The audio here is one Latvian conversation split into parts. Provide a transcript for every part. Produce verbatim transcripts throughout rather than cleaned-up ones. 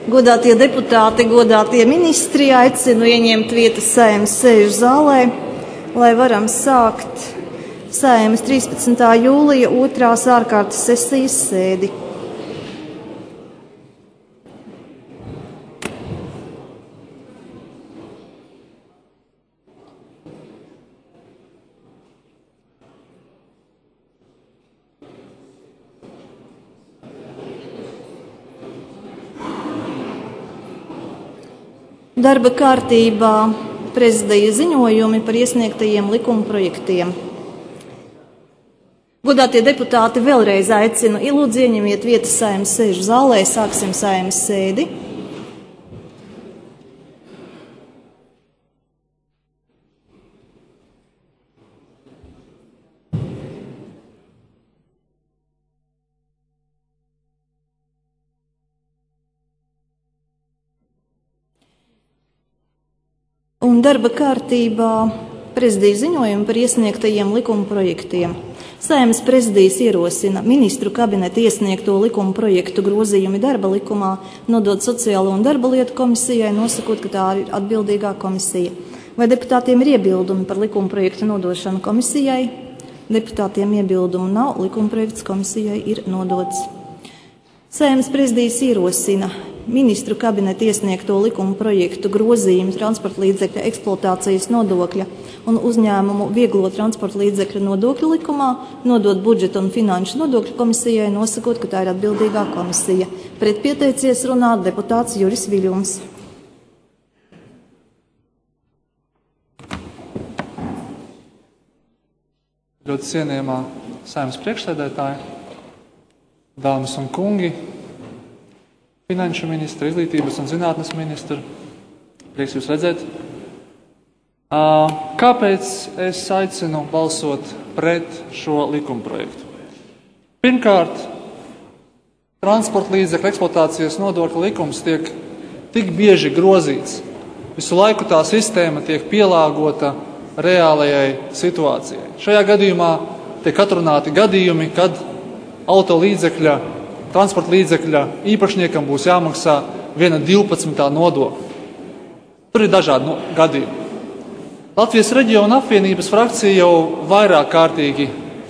Godātie deputāti, godātie ministri, aicinu ieņemt vietas Saeimas sēžu zālē, lai varam sākt Saeimas trīspadsmitā jūlija otrās ārkārtas sesijas sēdi. Darba kārtībā prezidija ziņojumi par iesniegtajiem likuma projektiem. Godātie deputāti, vēlreiz aicinu lūdzu ieņemiet vietas Saeimas sēžu zālē, sāksim Saeimas sēdi. Un darba kārtībā prezidija ziņojumi par iesniegtajiem likuma projektiem. Saeimas prezidijas ierosina ministru kabineta iesniegto likuma projektu grozījumi darba likumā nodot Sociālo un darba lietu komisijai, nosakot, ka tā ir atbildīgā komisija. Vai deputātiem ir iebildumi par likuma projektu nodošanu komisijai? Deputātiem iebildumu nav, likuma projekts komisijai ir nodots. Saeimas prezidijas ierosina ministru kabineta iesniegto likuma projektu grozījumu transporta līdzekļa eksploatācijas nodokļa un uzņēmumu vieglo transporta līdzekļu nodokļu likumā nodot budžeta un finanšu nodokļu komisijai, nosakot, ka tā ir atbildīgā komisija. Pret pieteicies runāt deputāts Juris Viļums. Ļoti cienījamā Saeimas priekšsēdētāja, dāmas un kungi, finanšu ministra, izglītības un zinātnes ministra, prieks jūs redzēt. Kāpēc es aicinu balsot pret šo likumprojektu? Pirmkārt, transporta līdzekļu eksploatācijas nodokļa likums tiek tik bieži grozīts. Visu laiku tā sistēma tiek pielāgota reālajai situācijai. Šajā gadījumā tiek atrunāti gadījumi, kad auto līdzekļa transporta līdzekļa īpašniekam būs jāmaksā viena divpadsmitā nodokļa. Tur ir dažādi no, gadījumi. Latvijas reģiona apvienības frakcija jau vairāk kārtīgi,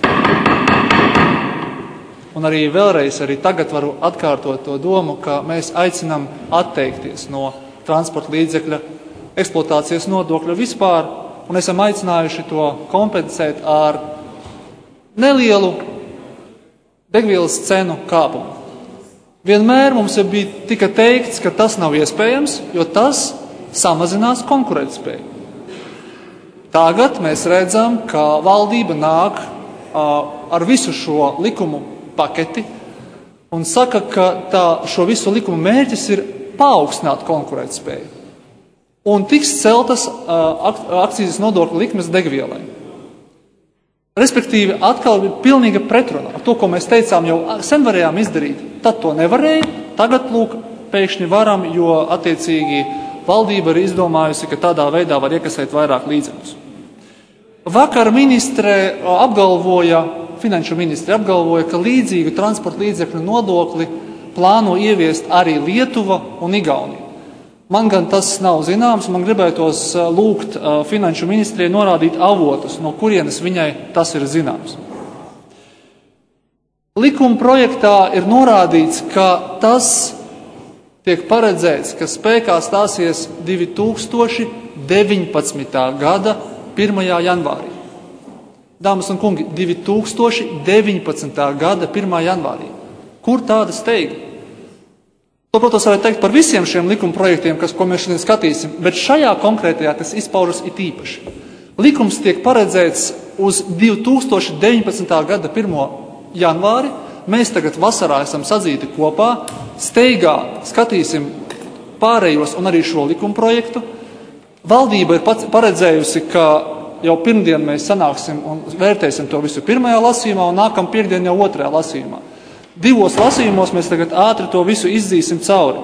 un arī vēlreiz arī tagad varu atkārtot to domu, ka mēs aicinām atteikties no transporta līdzekļa eksploatācijas nodokļa vispār, un esam aicinājuši to kompensēt ar nelielu degvielas cenu kāpumu. Vienmēr mums bija tika teikts, ka tas nav iespējams, jo tas samazinās konkurētspēju. Tagad mēs redzam, ka valdība nāk uh, ar visu šo likumu paketi un saka, ka tā, šo visu likumu mērķis ir paaugstināt konkurētspēju. Un tiks celtas uh, akcīzes nodokļa likmes degvielai. Respektīvi, atkal ir pilnīga pretruna ar to, ko mēs teicām, jau sen varējām izdarīt. Tad to nevarēja, tagad, lūk, pēkšņi varam, jo attiecīgi valdība ir izdomājusi, ka tādā veidā var iekasēt vairāk līdzekļus. Vakar ministre apgalvoja, finanšu ministre apgalvoja, ka līdzīgu transporta līdzekļu nodokli plāno ieviest arī Lietuva un Igaunija. Man gan tas nav zināms, man gribētos lūgt finanšu ministrijai norādīt avotus, no kurienes viņai tas ir zināms. Likuma projektā ir norādīts, ka tas tiek paredzēts, ka spēkā stāsies divi tūkstoši deviņpadsmitā gada pirmajā janvārī. Dāmas un kungi, divi tūkstoši deviņpadsmitā gada pirmajā janvārī. Kur tāda steiga? To, protams, varētu teikt par visiem šiem likuma projektiem, kas, ko mēs šodien skatīsim, bet šajā konkrētajā tas izpaužas it īpaši. Likums tiek paredzēts uz divi tūkstoši deviņpadsmitā gada pirmo janvāri. Mēs tagad vasarā esam sadzīti kopā, steigā skatīsim pārējos un arī šo likuma projektu. Valdība ir paredzējusi, ka jau pirmdien mēs sanāksim un vērtēsim to visu pirmajā lasījumā un nākam piekdien jau otrajā lasījumā. Divos lasījumos mēs tagad ātri to visu izdzīsim cauri.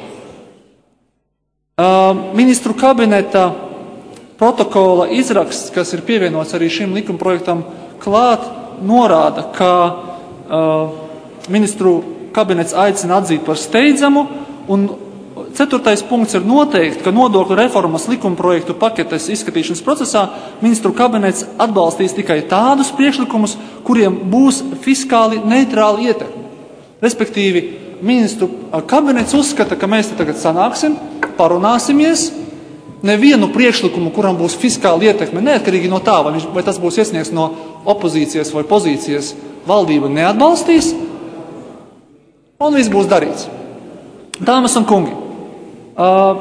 Ministru kabineta protokola izraksts, kas ir pievienots arī šim likumprojektam klāt, norāda, ka uh, ministru kabinets aicina atzīt par steidzamu un ceturtais punkts ir noteikti, ka nodokļu reformas likumprojektu paketes izskatīšanas procesā ministru kabinets atbalstīs tikai tādus priekšlikumus, kuriem būs fiskāli neitrāli ietekmi. Respektīvi, ministru kabinets uzskata, ka mēs te tagad sanāksim, parunāsimies, nevienu priekšlikumu, kuram būs fiskāli ietekme, neatkarīgi no tā, vai, viņš, vai tas būs iesniegts no opozīcijas vai pozīcijas, valdība neatbalstīs, un viss būs darīts. Dāmas un kungi, uh,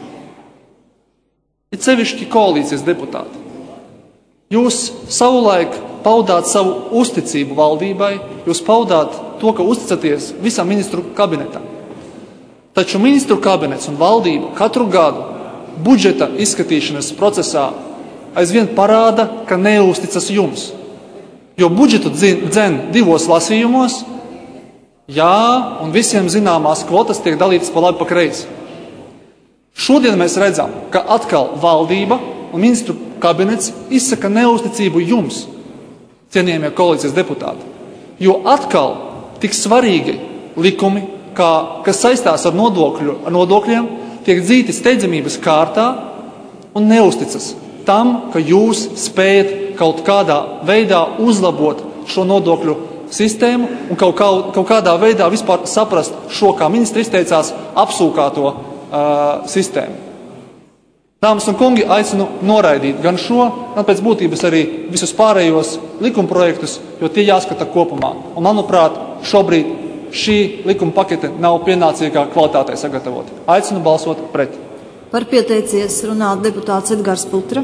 ir sevišķi koalīcijas deputāti. Jūs savulaik paudāt savu uzticību valdībai, jūs paudāt to, ka uzticaties visam ministru kabinetam. Taču ministru kabinets un valdība katru gadu budžeta izskatīšanas procesā aizvien parāda, ka neuzticas jums. Jo budžetu dzen divos lasījumos, jā, un visiem zināmās kvotas tiek dalītas pa labi pa kreisi. Šodien mēs redzam, ka atkal valdība un ministru kabinets izsaka neuzticību jums, cienījamie koalīcijas deputāti. Jo atkal tik svarīgi likumi, kā, kas saistās ar, nodokļu, ar nodokļiem, tiek dzīti steidzamības kārtā un neuzticas tam, ka jūs spējat kaut kādā veidā uzlabot šo nodokļu sistēmu un kaut, kā, kaut kādā veidā vispār saprast šo, kā ministri izteicās, apsūkāto uh, sistēmu. Dāmas un kungi, aicinu noraidīt gan šo, gan pēc būtības arī visus pārējos likumprojektus, jo tie jāskata kopumā. Un, manuprāt, šobrīd šī likuma pakete nav pienācīgā kvalitātē sagatavota. Aicinu balsot pret. Par pieteicies runāt deputāts Edgars Putra.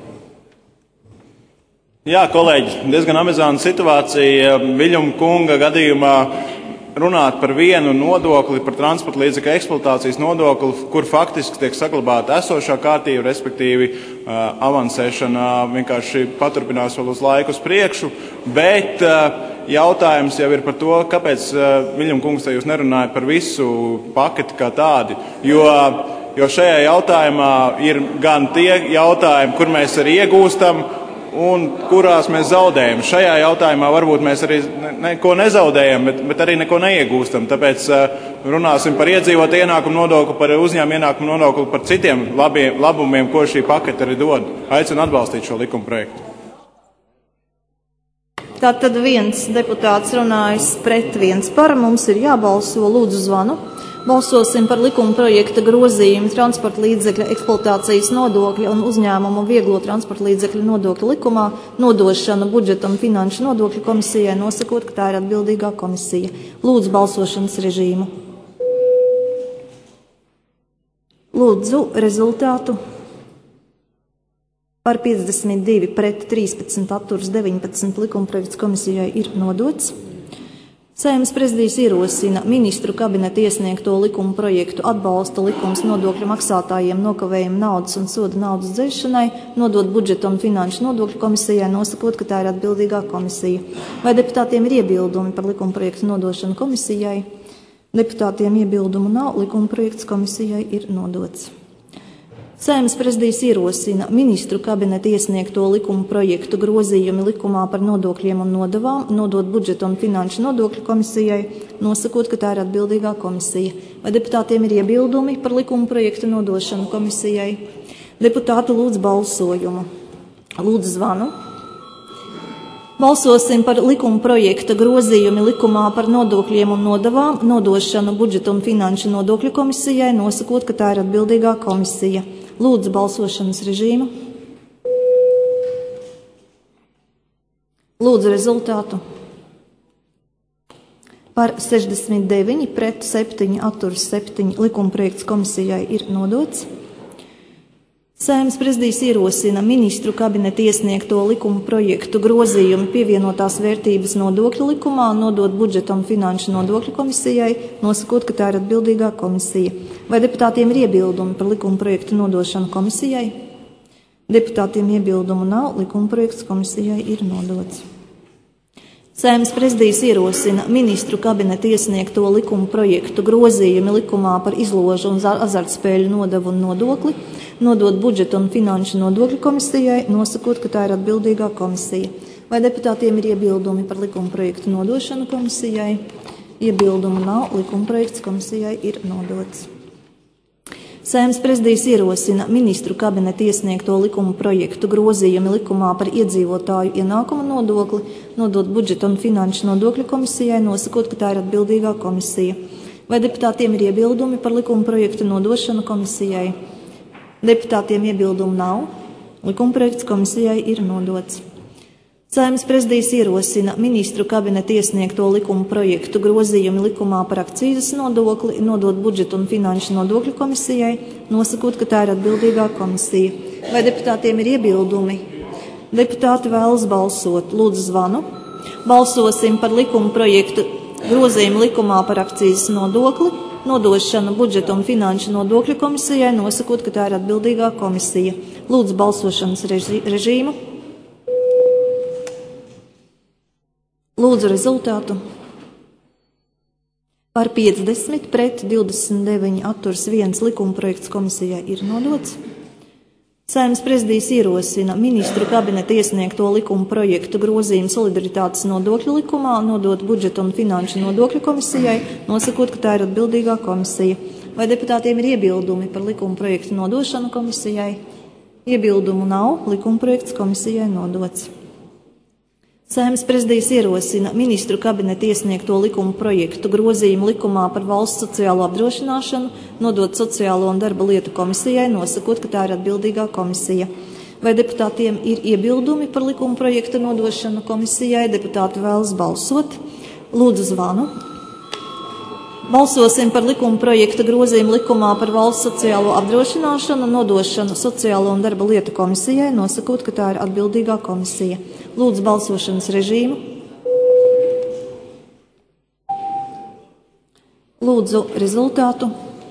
Jā, kolēģi, diezgan amizanta situācija. Viļņuma kunga gadījumā runāt par vienu nodokli, par transporta līdzekļu eksploatācijas nodokli, kur faktiski tiek saglabāta esošā kārtība, respektīvi uh, avansēšana vienkārši paturpinās vēl uz laiku uz priekšu, bet uh, jautājums jau ir par to, kāpēc uh, Viļņuma kungs jūs nerunājat par visu paketi kā tādi, jo, jo šajā jautājumā ir gan tie jautājumi, kur mēs arī iegūstam, un kurās mēs zaudējam. Šajā jautājumā varbūt mēs arī neko nezaudējam, bet, bet arī neko neiegūstam. Tāpēc runāsim par iedzīvotāju ienākumu nodokli, par uzņēmumu ienākumu nodokli, par citiem labiem, labumiem, ko šī pakete arī dod. Aicinu atbalstīt šo likuma projektu. Tātad viens deputāts runājas pret, viens par. Mums ir jābalso, lūdzu zvanu. Balsosim par likuma projekta grozījumu transporta līdzekļa eksploatācijas nodokļa un uzņēmumu vieglo transporta līdzekļu nodokļu likumā nodošanu budžeta un finanšu nodokļu komisijai, nosakot, ka tā ir atbildīgā komisija. Lūdzu balsošanas režīmu. Lūdzu rezultātu. Par piecdesmit divi pret trīspadsmit atturas deviņpadsmit likuma projekts komisijai ir nodots. Saeimas prezidijs ierosina ministru kabineta iesniegto likuma projektu atbalsta likums nodokļu maksātājiem nokavējumu naudas un soda naudas dzēšanai, nodot budžeta un finanšu nodokļu komisijai, nosakot, ka tā ir atbildīgā komisija. Vai deputātiem ir iebildumi par likuma projektu nodošanu komisijai? Deputātiem iebildumu nav, likuma projekts komisijai ir nodots. Saeimas prezidijs ierosina ministru kabineta iesniegto likuma projektu grozījumi likumā par nodokļiem un nodevām, nodot budžeta un finanšu nodokļu komisijai, nosakot, ka tā ir atbildīgā komisija. Vai deputātiem ir iebildumi par likuma projektu nodošanu komisijai? Deputāti lūdz balsojumu. Lūdzu zvanu. Balsosim par likuma projekta grozījumi likumā par nodokļiem un nodevām, nodošanu budžeta un finanšu nodokļu komisijai, nosakot, ka tā ir atbildīgā komisija. Lūdzu balsošanas režīmu. Lūdzu rezultātu. Par sešdesmit deviņi pret septiņi atturas septiņi likuma projekts komisijai ir nodots. Saeimas prezidijs ierosina ministru kabineta iesniegto likuma projektu grozījumu pievienotās vērtības nodokļu likumā, nodot budžeta un finanšu nodokļu komisijai, nosakot, ka tā ir atbildīgā komisija. Vai deputātiem ir iebildumi par likuma projektu nodošanu komisijai? Deputātiem iebildumu nav, likuma projekts komisijai ir nodots. Saeimas prezidijs ierosina ministru kabineta iesniegto likuma projektu grozījumi likumā par izložu un azartspēļu nodevu un nodokli, nodot budžeta un finanšu nodokļu komisijai, nosakot, ka tā ir atbildīgā komisija. Vai deputātiem ir iebildumi par likuma projektu nodošanu komisijai? Iebildumu nav, likuma projekts komisijai ir nodots. Saeimas prezidijs ierosina ministru kabineta iesniegto likumu projektu grozījumi likumā par iedzīvotāju ienākuma nodokli, nodot budžeta un finanšu nodokļu komisijai, nosakot, ka tā ir atbildīgā komisija. Vai deputātiem ir iebildumi par likumu projektu nodošanu komisijai? Deputātiem iebildumu nav. Likumprojekts komisijai ir nodots. Saeimas prezidijs ierosina ministru kabineta iesniegto likumu projektu grozījumi likumā par akcīzes nodokli, nodot budžeta un finanšu nodokļu komisijai, nosakot, ka tā ir atbildīgā komisija. Vai deputātiem ir iebildumi? Deputāti vēlas balsot. Lūdzu zvanu. Balsosim par likumu projektu grozījumu likumā par akcīzes nodokli, nodošanu budžeta un finanšu nodokļu komisijai, nosakot, ka tā ir atbildīgā komisija. Lūdzu balsošanas reži režīmu. Lūdzu rezultātu. Par piecdesmit pret divdesmit deviņi atturs viens likumprojekts komisijai ir nodots. Saeimas prezidijs ierosina ministru kabineta iesniegto likumu projektu grozījumu solidaritātes nodokļu likumā, nodot budžeta un finanšu nodokļu komisijai, nosakot, ka tā ir atbildīgā komisija. Vai deputātiem ir iebildumi par likumu projektu nodošanu komisijai? Iebildumu nav, likumprojekts komisijai nodots. Saeimas prezidijs ierosina ministru kabineta iesniegto likumu projektu grozījumu likumā par valsts sociālo apdrošināšanu, nodot sociālo un darba lietu komisijai, nosakot, ka tā ir atbildīgā komisija. Vai deputātiem ir iebildumi par likumu projektu nodošanu komisijai? Deputāti vēlas balsot. Lūdzu zvanu. Balsosim par likumu projekta grozījumu likumā par valsts sociālo apdrošināšanu, nodošanu sociālo un darba lietu komisijai, nosakot, ka tā ir atbildīgā komisija. Lūdzu balsošanas režīmu. Lūdzu rezultātu.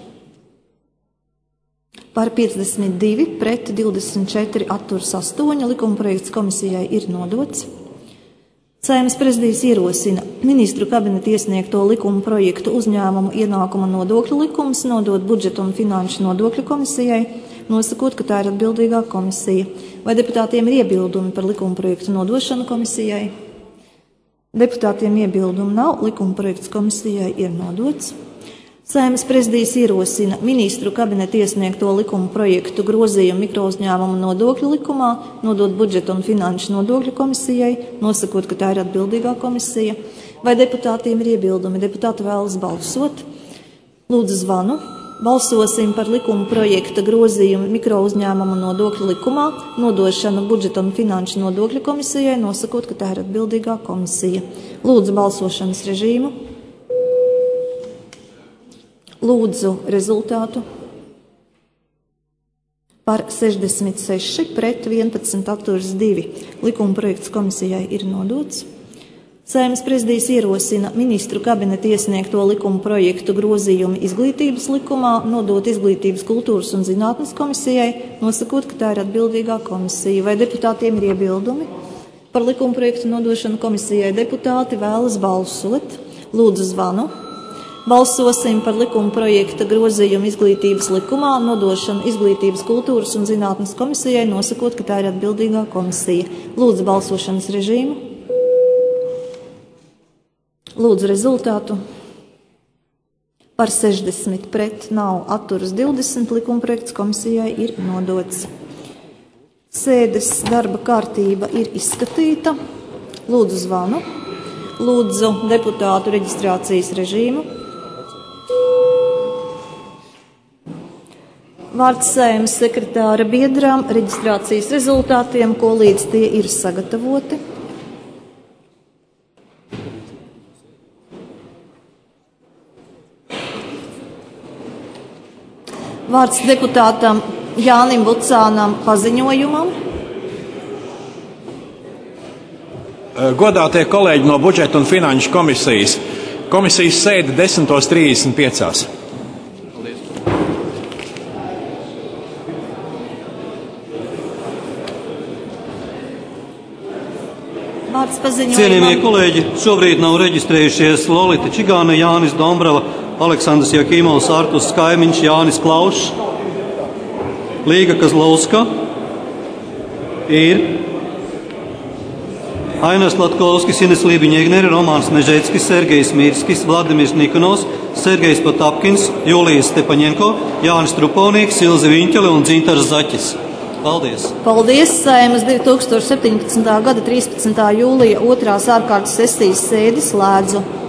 Par piecdesmit divi pret divdesmit četri atturs astoņi likumprojekts komisijai ir nodots. Saeimas prezidijs ierosina ministru kabineta iesniegto likumu projektu uzņēmumu ienākuma nodokļu likums, nodot budžeta un finanšu nodokļu komisijai, nosakot, ka tā ir atbildīgā komisija. Vai deputātiem ir iebildumi par likumu projektu nodošanu komisijai? Deputātiem iebildumu nav, likuma projekts komisijai ir nodots. Saeimas prezidijs ierosina ministru kabineta iesniegto likumu projektu grozījumu mikrouzņēmumu nodokļu likumā, nodot budžeta un finanšu nodokļu komisijai, nosakot, ka tā ir atbildīgā komisija. Vai deputātiem ir iebildumi? Deputāti vēlas balsot. Lūdzu zvanu. Balsosim par likumu projekta grozījumu mikrouzņēmumu nodokļu likumā, nodošanu budžeta un finanšu nodokļu komisijai, nosakot, ka tā ir atbildīgā komisija. Lūdzu balsošanas režīmu. Lūdzu rezultātu. Par sešdesmit seši pret vienpadsmit atturs divi. Likumprojekts komisijai ir nodots. Saeimas prezidijs ierosina ministru kabineta iesniegto likumu projektu grozījumu izglītības likumā, nodot izglītības, kultūras un zinātnes komisijai, nosakot, ka tā ir atbildīgā komisija. Vai deputātiem ir iebildumi? Par likumu projektu nodošanu komisijai deputāti vēlas balsot. Lūdzu zvanu. Balsosim par likuma projekta grozījumu izglītības likumā, nodošanu izglītības, kultūras un zinātnes komisijai, nosakot, ka tā ir atbildīgā komisija. Lūdzu balsošanas režīmu. Lūdzu rezultātu. Par sešdesmit pret nav atturas divdesmit, likumprojekts komisijai ir nodots. Sēdes darba kārtība ir izskatīta. Lūdzu zvanu. Lūdzu deputātu reģistrācijas režīmu. Vārds Saeimas sekretāra biedrām reģistrācijas rezultātiem, ko līdz tie ir sagatavoti. Vārds deputātam Jānim Vucānam paziņojumam. Godātie kolēģi no budžeta un finanšu komisijas. Komisijas sēde desmit trīsdesmit pieci. Cienījamie kolēģi, šobrīd nav reģistrējušies Lolita Čigāne, Jānis Dombrava, Aleksandrs Jakīmovs, Artus Kaimiņš, Jānis Klaušs, Līga Kazlauska, ir Ainas Latkovskis, Ines Lībiņa-Egnere, Romāns Mežeckis, Sergejs Mirskis, Vladimirs Nikonovs, Sergejs Potapkins, Julija Stepaņenko, Jānis Truponīks, Ilze Viņķele un Dzintars Zaķis. Paldies! Paldies! Saeimas divi tūkstoši septiņpadsmitā gada trīspadsmitā jūlija otrās ārkārtas sesijas sēdi slēdzu.